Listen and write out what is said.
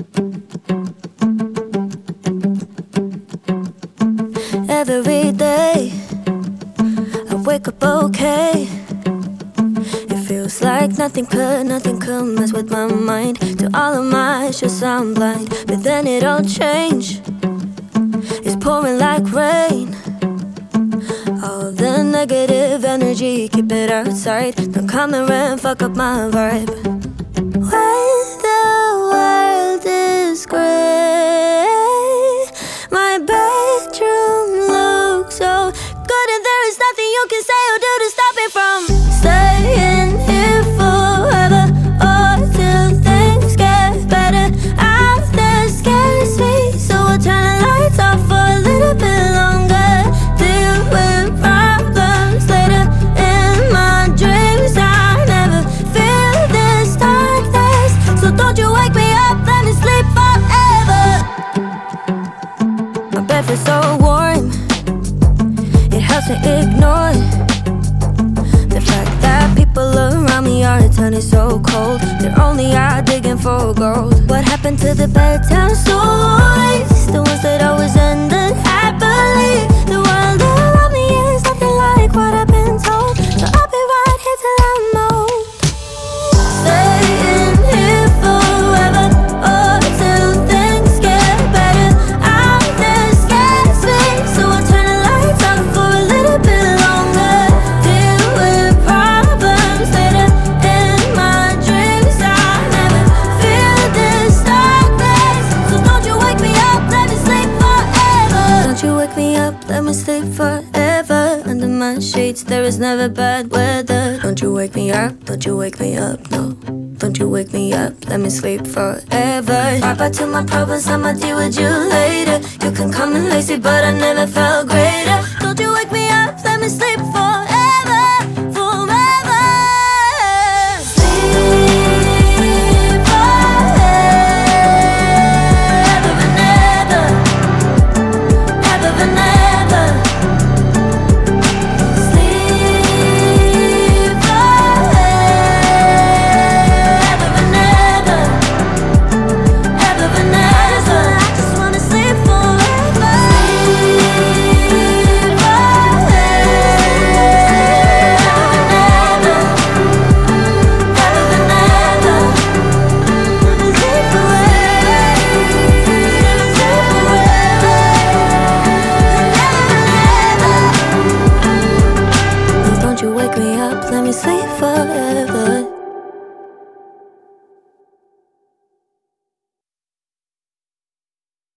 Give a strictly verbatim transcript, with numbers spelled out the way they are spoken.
Every day I wake up okay. It feels like nothing could, nothing could mess with my mind. To all of my issues I'm blind, but then it all changed. It's pouring like rain. All the negative energy, keep it outside. Don't come and fuck up my vibe. When the world is gray, my bedroom looks so good, and there is nothing you can say or do to stop it from staying here forever, or till things get better. Out there scares me, so I'll turn the lights off for a little bit longer. Deal with problems later. In my dreams I never feel this darkness, so don't you wake me up, let me sleep forever. My bed feels so warm, it helps me ignore the fact that people around me are turning so cold. They're only out digging for gold. What happened to the bedtime stories? The ones that always ended happily. The world around me is nothing like what I've been told, so I'll be right here till I'm old. Staying here forever, or till things get better. Out there scares me, so I'll turn the lights off for a little bit longer. Deal with problems later. In my dreams I never feel this darkness, so don't you wake me up, let me sleep forever. Don't you wake me up, let me sleep forever. Under my sheets there is never bad weather. Don't you wake me up, don't you wake me up, no. Don't you wake me up, let me sleep forever. Bye bye to my problems, I'ma deal with you later. You can come and lazy, but I never felt greater. Don't you wake me up,